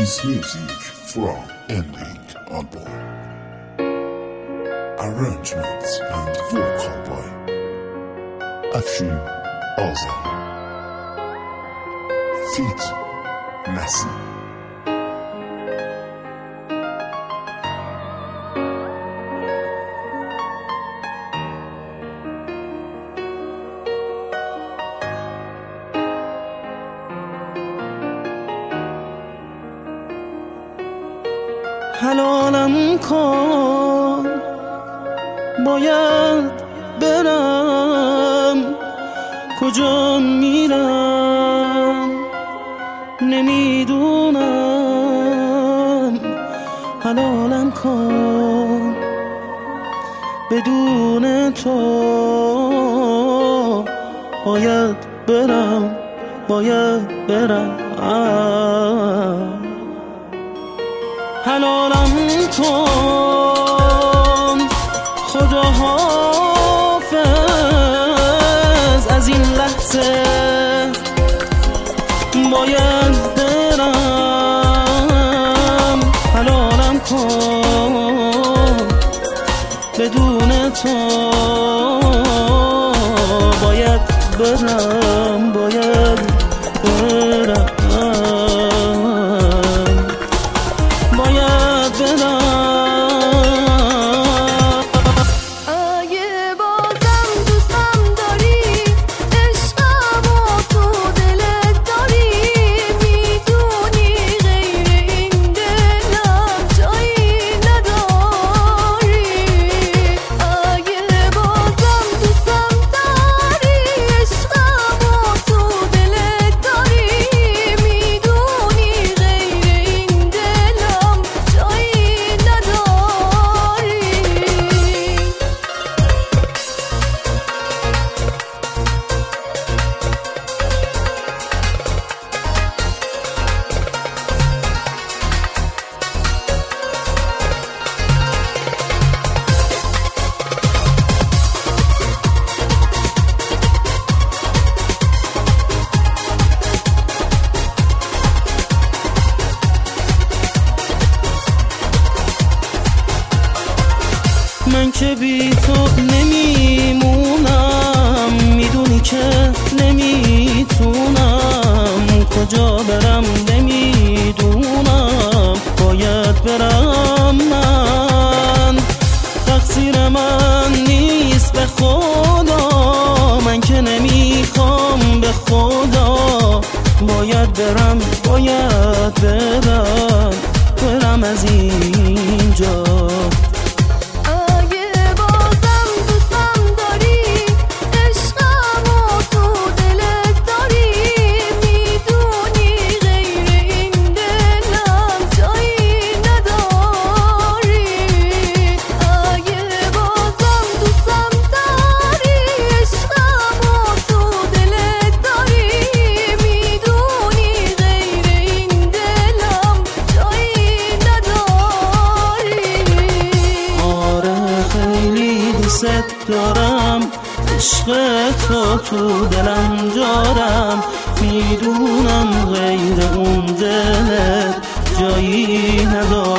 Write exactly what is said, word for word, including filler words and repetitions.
is music from Ending album. Arrangements and vocal by Afshin Azam. Feat Nassi. حلالم کن باید برم کجا میرم نمیدونم حلالم کن بدون تو باید برم باید برم حلالم کن خدا حافظ از این لحظه باید برم حلالم کن بدون تو باید برم باید برم من که بی تو نمیمونم میدونی که نمیتونم کجا برم نمیدونم باید برم من تقصیر من نیست به خدا من که نمیخوام به خدا باید برم باید برم برم از اینجا دوست دارم عشق تو تو دلم جارم میدونم غیر اون دلت جایی ندارم